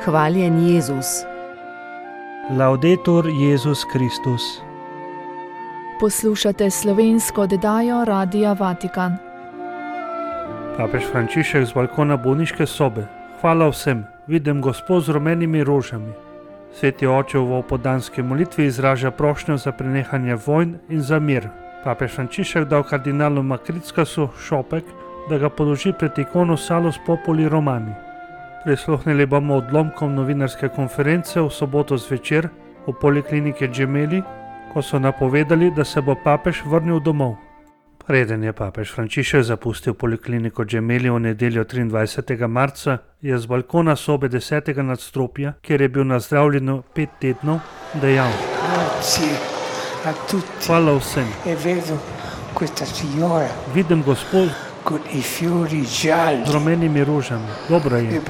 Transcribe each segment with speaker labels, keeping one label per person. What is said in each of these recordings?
Speaker 1: Hvaljen Jezus.
Speaker 2: Laudetur Jezus Kristus.
Speaker 3: Poslušate slovensko oddajo Radia Vatikan.
Speaker 2: Papež Frančišek z balkona bolniške sobe. Hvala vsem, vidim Gospod z rumenimi rožami. Sveti oče v opoldanski molitvi izraža prošnjo za prenehanje vojn in za mir. Papež Frančišek dal kardinalu Makrickasu šopek, da ga položi pred ikono Salus Populi Romani. Prisluhnili bomo odlomkom novinarske konference v soboto zvečer v polikliniki Gemelli, ko so napovedali, da se bo papež vrnil domov. Preden je papež Frančišek zapustil polikliniko Gemelli v nedeljo 23. marca, je z balkona sobe 10. nadstropja, kjer je bil nazdravljen 5 tednov, dejal: Hvala vsem. Vidim Gospod z rumenimi rožami. Dobro je.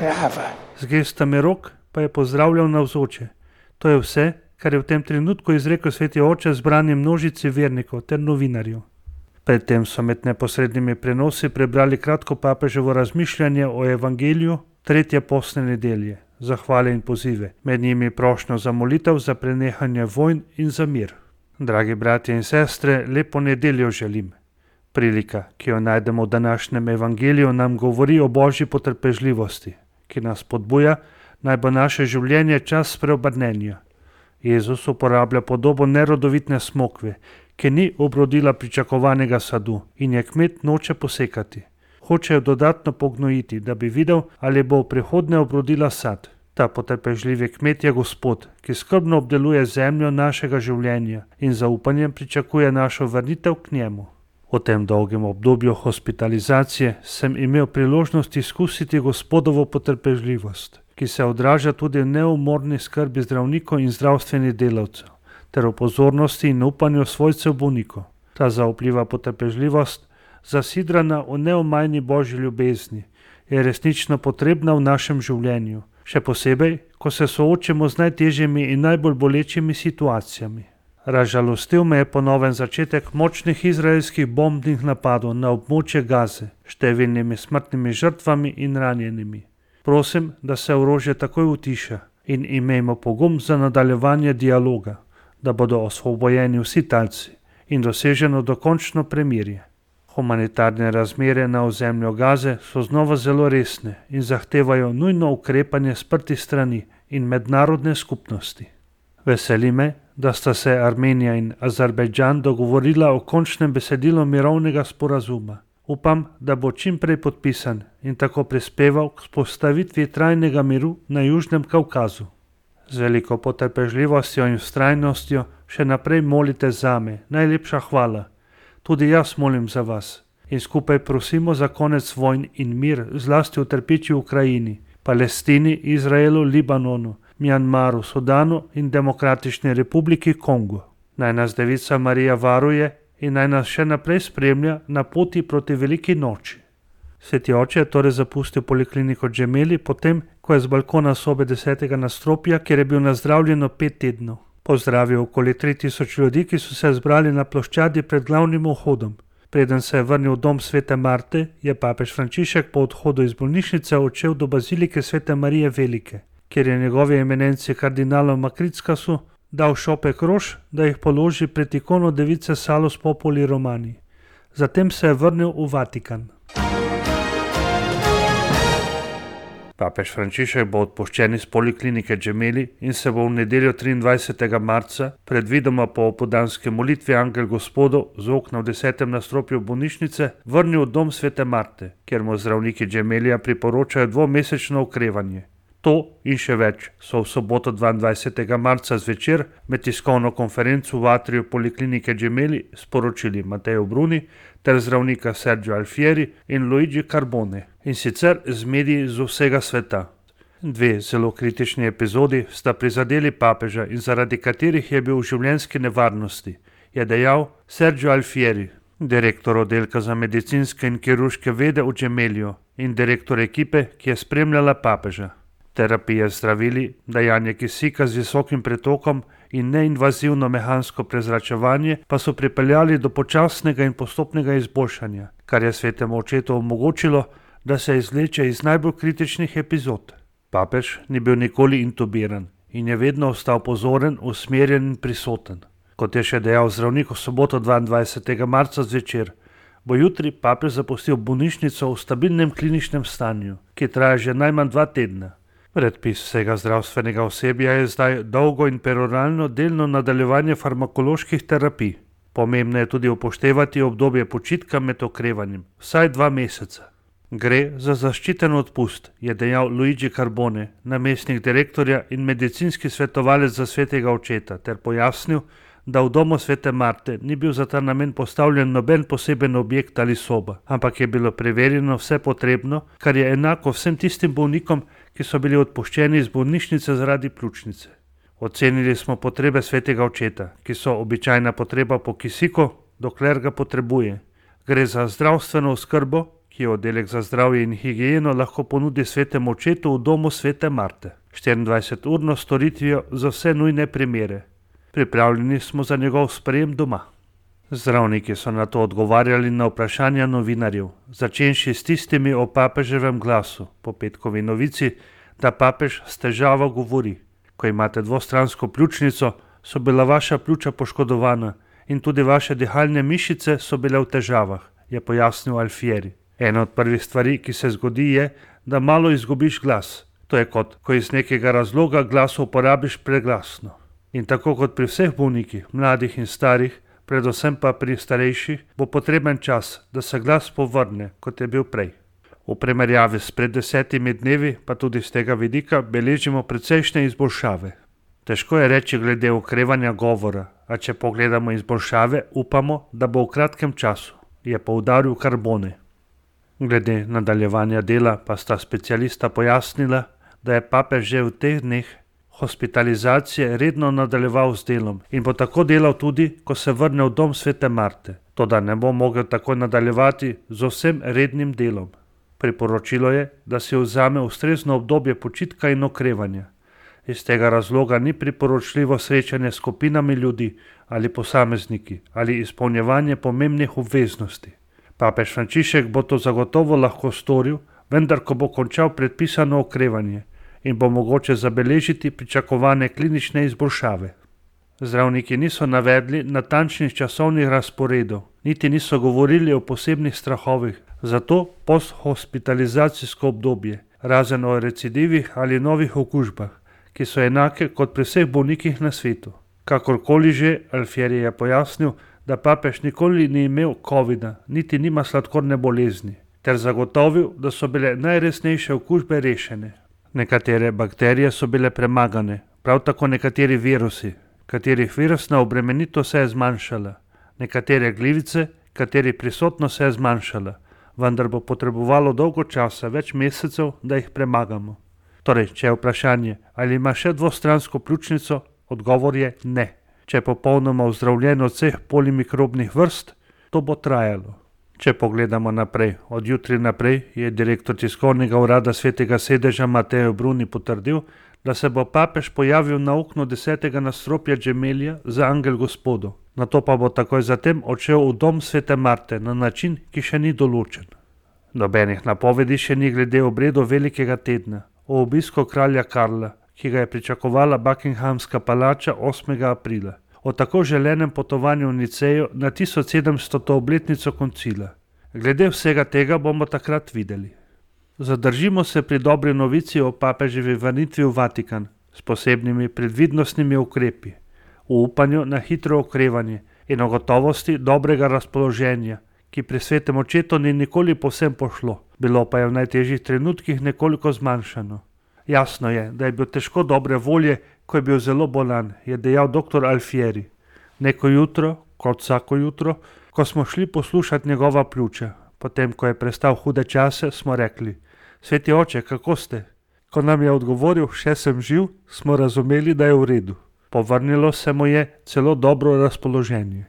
Speaker 2: Z gestami rok pa je pozdravljal navzoče. To je vse, kar je v tem trenutku izrekel sveti oče zbrani množici vernikov ter novinarjev. Predtem so med neposrednimi prenosi prebrali kratko papeževo razmišljanje o evangeliju tretje postne nedelje, zahvale in pozive, med njimi prošnjo za molitev za prenehanje vojn in za mir. Dragi bratje in sestre, lepo nedeljo želim. Prilika, ki jo najdemo v današnjem evangeliju, nam govori o božji potrpežljivosti, ki nas spodbuja, naj bo naše življenje čas preobrnenja. Jezus uporablja podobo nerodovitne smokve, ki ni obrodila pričakovanega sadu in je kmet noče posekati. Hoče jo dodatno pognojiti, da bi videl, ali bo v prihodnje obrodila sad. Ta potrpežljivi kmet je Gospod, ki skrbno obdeluje zemljo našega življenja in zaupanjem pričakuje našo vrnitev k njemu. V tem dolgem obdobju hospitalizacije sem imel priložnost izkusiti Gospodovo potrpežljivost, ki se odraža tudi v neumorni skrbi zdravnikov in zdravstvenih delavcev, ter v pozornosti in upanju svojcev bolnikov. Ta zaupljiva potrpežljivost, zasidrana v neomajni božji ljubezni, je resnično potrebna v našem življenju, še posebej, ko se soočimo z najtežjimi in najbolj bolečimi situacijami. Razžalostil me je ponoven začetek močnih izraelskih bombnih napadov na območje Gaze, številnimi smrtnimi žrtvami in ranjenimi. Prosim, da se orožje takoj utiša in imejmo pogum za nadaljevanje dialoga, da bodo osvobojeni vsi talci in doseženo dokončno premirje. Humanitarne razmere na ozemlju Gaze so znova zelo resne in zahtevajo nujno ukrepanje sprtih strani in mednarodne skupnosti. Veseli me, da sta se Armenija in Azerbajdžan dogovorila o končnem besedilu mirovnega sporazuma. Upam, da bo čim prej podpisan in tako prispeval k vzpostavitvi trajnega miru na Južnem Kavkazu. Z veliko potrpežljivostjo in vztrajnostjo še naprej molite zame, najlepša hvala. Tudi jaz molim za vas in skupaj prosimo za konec vojn in mir, zlasti v trpeči Ukrajini, Palestini, Izraelu, Libanonu, Mjanmaru, Sudanu in Demokratični republiki Kongo. Naj nas Devica Marija varuje in naj nas še naprej spremlja na poti proti veliki noči. Sveti oče je torej zapustil polikliniko Gemelli potem, ko je z balkona sobe 10. nadstropja, kjer je bil nazdravljen 5 tednov. Pozdravil okoli 3000 ljudi, ki so se zbrali na ploščadi pred glavnim vhodom. Preden se je vrnil v dom svete Marte, je papež Frančišek po odhodu iz bolnišnice odšel do bazilike svete Marije Velike, kjer je njegovi eminenci kardinalu Makrickasu dal šopek rož, da jih položi pred ikono device Salus Populi Romani. Zatem se je vrnil v Vatikan. Papež Frančišek bo odpuščen iz poliklinike Gemelli in se bo v nedeljo 23. marca, predvidoma po opoldanski molitvi Angel Gospodov z okna v 10. nadstropju bolnišnice, vrnil v dom svete Marte, kjer mu zdravniki Gemellija priporočajo 2-mesečno okrevanje. To in še več so v soboto 22. marca zvečer med tiskovno konferenco v atriju poliklinike Gemelli sporočili Matteo Bruni ter zdravnika Sergio Alfieri in Luigi Carbone, in sicer z mediji z vsega sveta. 2 zelo kritični epizodi sta prizadeli papeža in zaradi katerih je bil v življenjski nevarnosti, je dejal Sergio Alfieri, direktor oddelka za medicinske in kirurške vede v Gemelliju in direktor ekipe, ki je spremljala papeža. Terapije z zdravili, dajanje kisika z visokim pretokom in neinvazivno mehansko prezračevanje pa so pripeljali do počasnega in postopnega izboljšanja, kar je svetemu očetu omogočilo, da se izvleče iz najbolj kritičnih epizod. Papež ni bil nikoli intubiran in je vedno ostal pozoren, usmerjen in prisoten. Kot je še dejal zdravnik v soboto 22. marca zvečer, bo jutri papež zapustil bolnišnico v stabilnem kliničnem stanju, ki traja že najmanj 2 tedna. Predpis vsega zdravstvenega osebja je zdaj dolgo in peroralno delno nadaljevanje farmakoloških terapij. Pomembno je tudi upoštevati obdobje počitka med okrevanjem, vsaj 2 meseca. Gre za zaščiten odpust, je dejal Luigi Carbone, namestnik direktorja in medicinski svetovalec za svetega očeta, ter pojasnil, da v domu svete Marte ni bil za ta namen postavljen noben poseben objekt ali soba, ampak je bilo preverjeno vse potrebno, kar je enako vsem tistim bolnikom, ki so bili odpuščeni iz bolnišnice zaradi pljučnice. Ocenili smo potrebe svetega očeta, ki so običajna potreba po kisiku, dokler ga potrebuje. Gre za zdravstveno oskrbo, ki jo oddelek za zdravje in higieno lahko ponudi svetemu očetu v domu svete Marte. 24-urno storitvijo za vse nujne primere. Pripravljeni smo za njegov sprejem doma. Zdravniki so na to odgovarjali na vprašanja novinarjev, začenši s tistimi o papeževem glasu, po petkovi novici, da papež s težavo govori. Ko imate dvostransko pljučnico, so bila vaša pljuča poškodovana in tudi vaše dihalne mišice so bile v težavah, je pojasnil Alfieri. Ena od prvih stvari, ki se zgodi, je, da malo izgubiš glas. To je kot, ko iz nekega razloga glas uporabiš preglasno. In tako kot pri vseh bolnikih, mladih in starih, predvsem pa pri starejših, bo potreben čas, da se glas povrne, kot je bil prej. V primerjavi s pred 10 dnevi, pa tudi z tega vidika, beležimo precejšnje izboljšave. Težko je reči glede okrevanja govora, a če pogledamo izboljšave, upamo, da bo v kratkem času, je poudaril Carbone. Glede nadaljevanja dela pa sta specialista pojasnila, da je papež že v teh dneh hospitalizacije redno nadaljeval z delom in bo tako delal tudi, ko se vrne v dom svete Marte, toda ne bo mogel tako nadaljevati z vsem rednim delom. Priporočilo je, da si vzame ustrezno obdobje počitka in okrevanja. Iz tega razloga ni priporočljivo srečanje s skupinami ljudi ali posamezniki ali izpolnjevanje pomembnih obveznosti. Papež Frančišek bo to zagotovo lahko storil, vendar ko bo končal predpisano okrevanje in bo mogoče zabeležiti pričakovane klinične izboljšave. Zdravniki niso navedli natančnih časovnih razporedov, niti niso govorili o posebnih strahovih, zato posthospitalizacijsko obdobje, razen o recidivih ali novih okužbah, ki so enake kot pri vseh bolnikih na svetu. Kakorkoli že, Alfieri je pojasnil, da papež nikoli ni imel covida, niti nima sladkorne bolezni, ter zagotovil, da so bile najresnejše okužbe rešene. Nekatere bakterije so bile premagane, prav tako nekateri virusi, katerih virusna obremenitev se je zmanjšala, nekatere glivice, katerih prisotnost se je zmanjšala, vendar bo potrebovalo dolgo časa, več mesecev, da jih premagamo. Torej, če je vprašanje, ali ima še dvostransko pljučnico, odgovor je ne. Če je popolnoma ozdravljen od vseh polimikrobnih vrst, to bo trajalo. Če pogledamo naprej, od jutri naprej je direktor tiskovnega urada svetega sedeža Mateo Bruni potrdil, da se bo papež pojavil na oknu 10. nadstropja Gemelja za angel gospodov. Nato pa bo takoj zatem odšel v dom svete Marte na način, ki še ni določen. Nobenih napovedi še ni glede obredov velikega tedna, o obisku kralja Karla, ki ga je pričakovala Buckinghamska palača 8. aprila, o tako želenem potovanju v Nicejo na 1700. obletnico koncila. Glede vsega tega bomo takrat videli. Zadržimo se pri dobri novici o papeževi vrnitvi v Vatikan s posebnimi predvidnostnimi ukrepi, v upanju na hitro okrevanje in o gotovosti dobrega razpoloženja, ki pri svetem očetu ni nikoli povsem pošlo, bilo pa je v najtežjih trenutkih nekoliko zmanjšano. Jasno je, da je bil težko dobre volje, ko je bil zelo bolan, je dejal dr. Alfieri. Neko jutro, kot vsako jutro, ko smo šli poslušati njegova pljuča, potem ko je prestal hude čase, smo rekli: Sveti oče, kako ste? Ko nam je odgovoril, še sem živ, smo razumeli, da je v redu. Povrnilo se mu je celo dobro razpoloženje.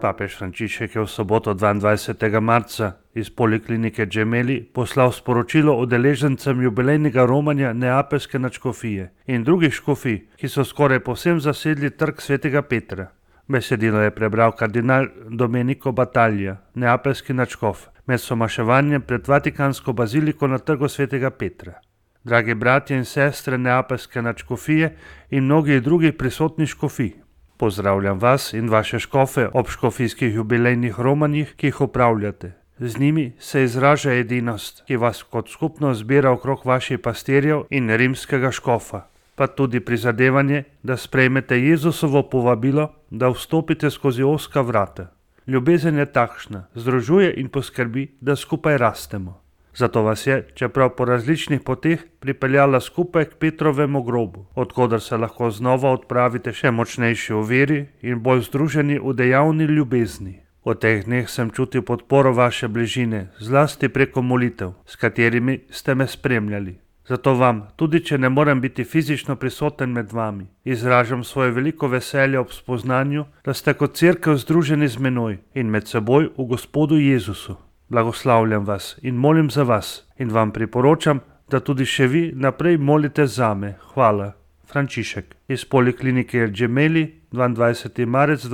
Speaker 2: Papež Frančišek je v soboto 22. marca iz poliklinike Gemelli poslal sporočilo udeležencem jubilejnega romanja neapeljske nadškofije in drugih škofij, ki so skoraj povsem zasedli trg svetega Petra. Besedilo je prebral kardinal Domenico Battaglia, neapeljski nadškof, med somaševanjem pred Vatikansko baziliko na trgu svetega Petra. Dragi bratje in sestre neapeljske nadškofije in mnogi drugi prisotni škofij, pozdravljam vas in vaše škofe ob škofijskih jubilejnih romanjih, ki jih upravljate. Z njimi se izraža edinost, ki vas kot skupno zbira okrog vaših pastirjev in rimskega škofa, pa tudi prizadevanje, da sprejmete Jezusovo povabilo, da vstopite skozi ozka vrata. Ljubezen je takšna, združuje in poskrbi, da skupaj rastemo. Zato vas je, čeprav po različnih poteh, pripeljala skupaj k Petrovemu grobu, odkoder se lahko znova odpravite še močnejši v veri in bolj združeni v dejavni ljubezni. V teh dneh sem čutil podporo vaše bližine, zlasti preko molitev, s katerimi ste me spremljali. Zato vam, tudi če ne morem biti fizično prisoten med vami, izražam svoje veliko veselje ob spoznanju, da ste kot cerkev združeni z menoj in med seboj v Gospodu Jezusu. Blagoslavljam vas in molim za vas in vam priporočam, da tudi še vi naprej molite zame. Hvala. Frančišek iz poliklinike Gemelli, 22. marec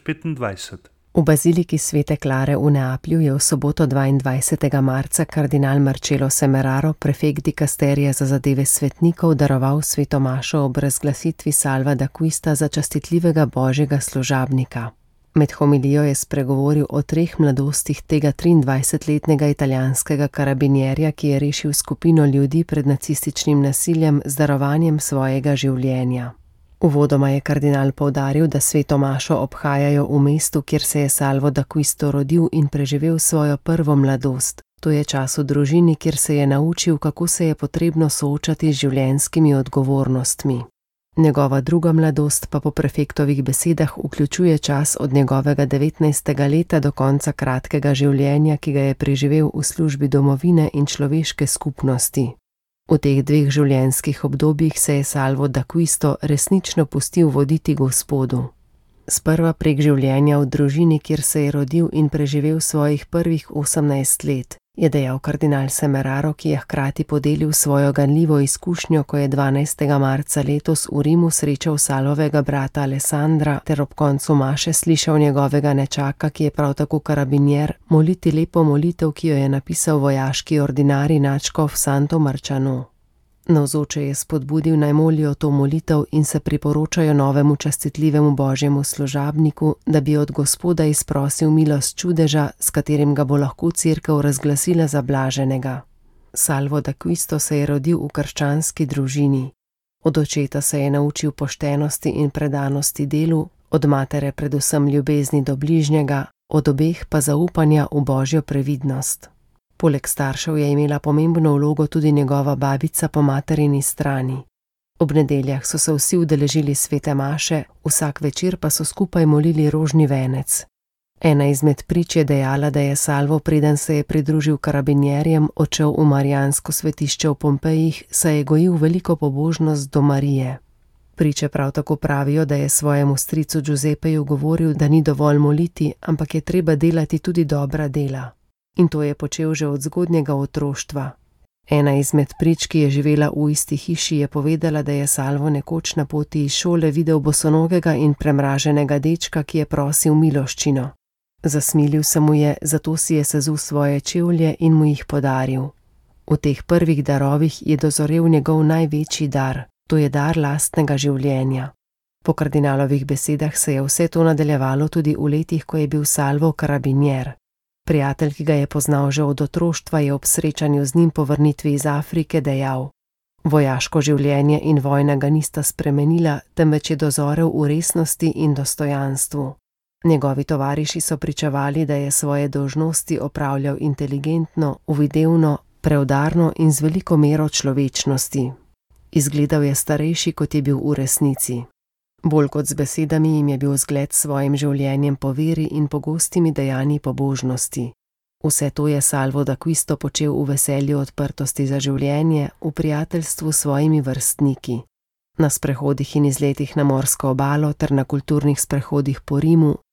Speaker 2: 2025.
Speaker 1: V baziliki Svete Klare v Neaplju je v soboto 22. marca kardinal Marcello Semeraro, prefekt dikasterija za zadeve svetnikov, daroval sveto mašo ob razglasitvi Salva d'Acquista za častitljivega božjega služabnika. Med homilijo je spregovoril o 3 mladostih tega 23-letnega italijanskega karabinjerja, ki je rešil skupino ljudi pred nacističnim nasiljem z darovanjem svojega življenja. Uvodoma je kardinal poudaril, da sveto mašo obhajajo v mestu, kjer se je Salvo d'Acquisto rodil in preživel svojo prvo mladost. To je čas v družini, kjer se je naučil, kako se je potrebno soočati z življenjskimi odgovornostmi. Njegova druga mladost pa po prefektovih besedah vključuje čas od njegovega 19. leta do konca kratkega življenja, ki ga je preživel v službi domovine in človeške skupnosti. V teh 2 življenjskih obdobjih se je Salvo d'Acquisto resnično pustil voditi Gospodu. Sprva prek življenja v družini, kjer se je rodil in preživel svojih prvih 18 let, je dejal kardinal Semeraro, ki je hkrati podelil svojo ganljivo izkušnjo, ko je 12. marca letos v Rimu srečal Salvovega brata Alessandra ter ob koncu maše slišal njegovega nečaka, ki je prav tako karabinjer, moliti lepo molitev, ki jo je napisal vojaški ordinarij nadškof Santo Marciano. Navzoče je spodbudil, naj molijo to molitev in se priporočajo novemu častitljivemu božjemu služabniku, da bi od Gospoda izprosil milost čudeža, s katerim ga bo lahko cerkev razglasila za blaženega. Salvo d'Acquisto se je rodil v krščanski družini. Od očeta se je naučil poštenosti in predanosti delu, od matere predvsem ljubezni do bližnjega, od obeh pa zaupanja v božjo previdnost. Poleg staršev je imela pomembno vlogo tudi njegova babica po materini strani. Ob nedeljah so se vsi udeležili svete maše, vsak večer pa so skupaj molili rožni venec. Ena izmed prič je dejala, da je Salvo, preden se je pridružil karabinjerjem, odšel v Marijansko svetišče v Pompejih, saj je gojil veliko pobožnost do Marije. Priče prav tako pravijo, da je svojemu stricu Giuseppeju govoril, da ni dovolj moliti, ampak je treba delati tudi dobra dela. In to je počel že od zgodnjega otroštva. Ena izmed prič, ki je živela v isti hiši, je povedala, da je Salvo nekoč na poti iz šole videl bosonogega in premraženega dečka, ki je prosil miloščino. Zasmilil se mu je, zato si je sezul svoje čevlje in mu jih podaril. V teh prvih darovih je dozorel njegov največji dar, to je dar lastnega življenja. Po kardinalovih besedah se je vse to nadaljevalo tudi v letih, ko je bil Salvo karabinjer. Prijatelj, ki ga je poznal že od otroštva, je ob srečanju z njim po vrnitvi iz Afrike dejal: vojaško življenje in vojna ga nista spremenila, temveč je dozorel v resnosti in dostojanstvu. Njegovi tovariši so pričevali, da je svoje dolžnosti opravljal inteligentno, uvidevno, preudarno in z veliko mero človečnosti. Izgledal je starejši, kot je bil v resnici. Bolj kot z besedami jim je bil zgled s svojim življenjem po veri in pogostimi dejanji pobožnosti. Vse to je Salvo d'Acquisto počel v veselju odprtosti za življenje, v prijateljstvu s svojimi vrstniki. Na sprehodih in izletih na morsko obalo ter na kulturnih sprehodih po Rimu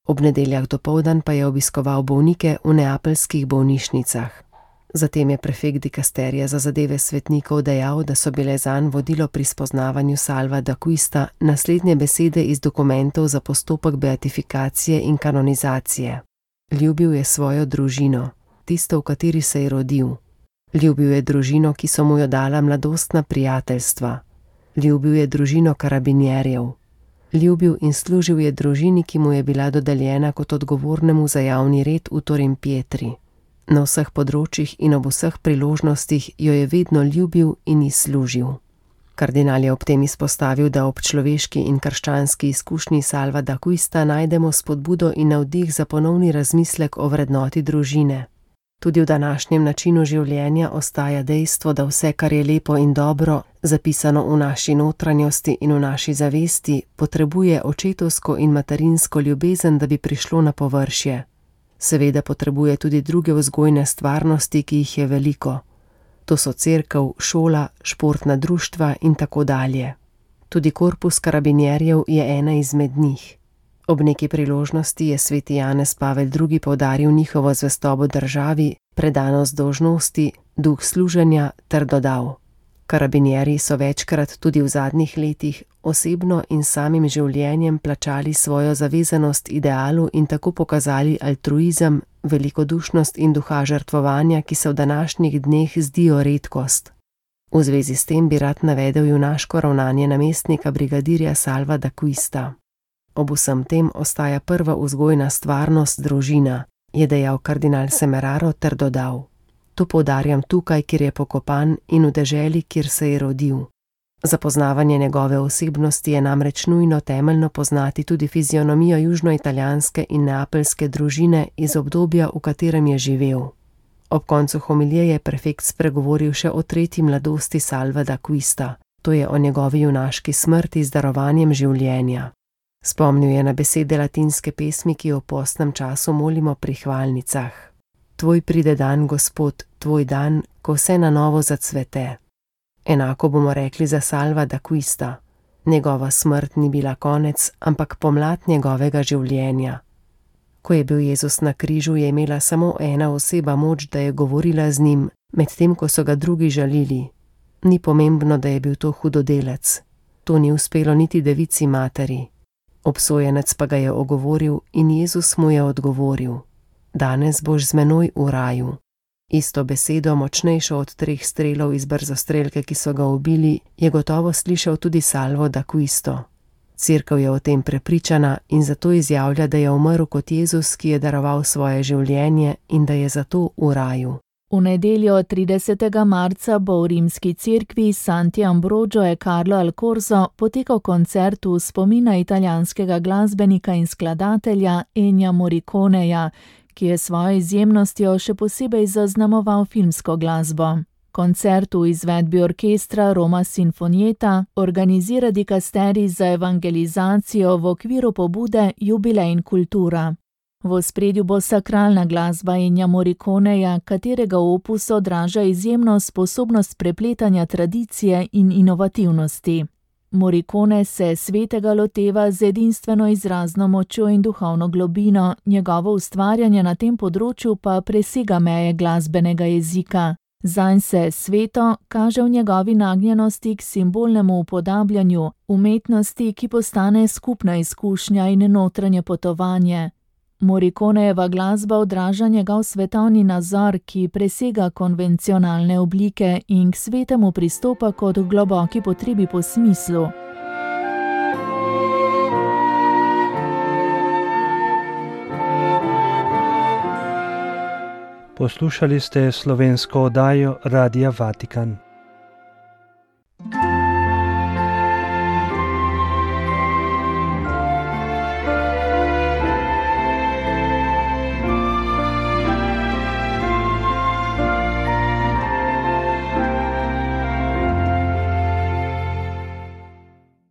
Speaker 1: Ob nedeljah dopoldan pa je obiskoval bolnike v neapeljskih bolnišnicah. Zatem je prefekt dikasterija za zadeve svetnikov dejal, da so bile zanj vodilo pri spoznavanju Salva d'Acquista naslednje besede iz dokumentov za postopek beatifikacije in kanonizacije. Ljubil je svojo družino, tisto, v kateri se je rodil. Ljubil je družino, ki so mu jo dala mladostna prijateljstva. Ljubil je družino karabinjerjev. Ljubil in služil je družini, ki mu je bila dodeljena kot odgovornemu za javni red v Torimpietri. Na vseh področjih in ob vseh priložnostih jo je vedno ljubil in ji služil. Kardinal je ob tem izpostavil, da ob človeški in krščanski izkušnji Salva d'Acquista najdemo spodbudo in navdih za ponovni razmislek o vrednoti družine. Tudi v današnjem načinu življenja ostaja dejstvo, da vse, kar je lepo in dobro, zapisano v naši notranjosti in v naši zavesti, potrebuje očetovsko in materinsko ljubezen, da bi prišlo na površje. Seveda potrebuje tudi druge vzgojne stvarnosti, ki jih je veliko. To so cerkev, šola, športna društva in tako dalje. Tudi korpus karabinjerjev je ena izmed njih. Ob neki priložnosti je sveti Janez Pavel II. Poudaril njihovo zvestobo državi, predanost dolžnosti, duh služenja ter dodal: Karabinjerji so večkrat tudi v zadnjih letih osebno in samim življenjem plačali svojo zavezanost idealu in tako pokazali altruizem, velikodušnost in duha žrtvovanja, ki se v današnjih dneh zdijo redkost. V zvezi s tem bi rad navedel junaško ravnanje namestnika brigadirja Salva d'Acquista. Ob vsem tem ostaja prva vzgojna stvarnost družina, je dejal kardinal Semeraro ter dodal: To poudarjam tukaj, kjer je pokopan, in v deželi, kjer se je rodil. Za poznavanje njegove osebnosti je namreč nujno temeljno poznati tudi fizionomijo južnoitalijanske in neapeljske družine iz obdobja, v katerem je živel. Ob koncu homilije je prefekt spregovoril še o tretji mladosti Salva d'Acquista, to je o njegovi junaški smrti z darovanjem življenja. Spomnil je na besede latinske pesmi, ki jo v postnem času molimo pri hvalnicah. Tvoj pride dan, Gospod, tvoj dan, ko vse na novo zacvete. Enako bomo rekli za Salva d'Acquista. Njegova smrt ni bila konec, ampak pomlad njegovega življenja. Ko je bil Jezus na križu, je imela samo ena oseba moč, da je govorila z njim, medtem ko so ga drugi žalili. Ni pomembno, da je bil to hudodelec. To ni uspelo niti devici materi. Obsojenec pa ga je ogovoril in Jezus mu je odgovoril: Danes boš z menoj v raju. Isto besedo, močnejšo od 3 strelov iz brzostrelke, ki so ga ubili, je gotovo slišal tudi Salvo d'Acquisto. Cerkev je o tem prepričana in zato izjavlja, da je umrl kot Jezus, ki je daroval svoje življenje in da je zato v raju.
Speaker 3: V nedeljo 30. marca bo v rimski cerkvi Santi Ambrogio e Carlo al Corso potekal koncert v spomina italijanskega glasbenika in skladatelja Ennija Morriconeja, ki je svojo izjemnostjo še posebej zaznamoval filmsko glasbo. Koncert v izvedbi orkestra Roma Sinfonietta organizira dikasterij za evangelizacijo v okviru pobude Jubilej in kultura. V ospredju bo sakralna glasba Ennija Morriconeja, katerega opus odraža izjemno sposobnost prepletanja tradicije in inovativnosti. Morricone se svetega loteva z edinstveno izrazno močjo in duhovno globino, njegovo ustvarjanje na tem področju pa presega meje glasbenega jezika. Zanj se sveto kaže v njegovi nagnjenosti k simbolnemu upodabljanju, umetnosti, ki postane skupna izkušnja in notranje potovanje. Morriconejeva glasba odraža njegov svetovni nazor, ki presega konvencionalne oblike in k svetemu pristopa kot globoki potrebi po smislu.
Speaker 2: Poslušali ste slovensko oddajo Radia Vatikan.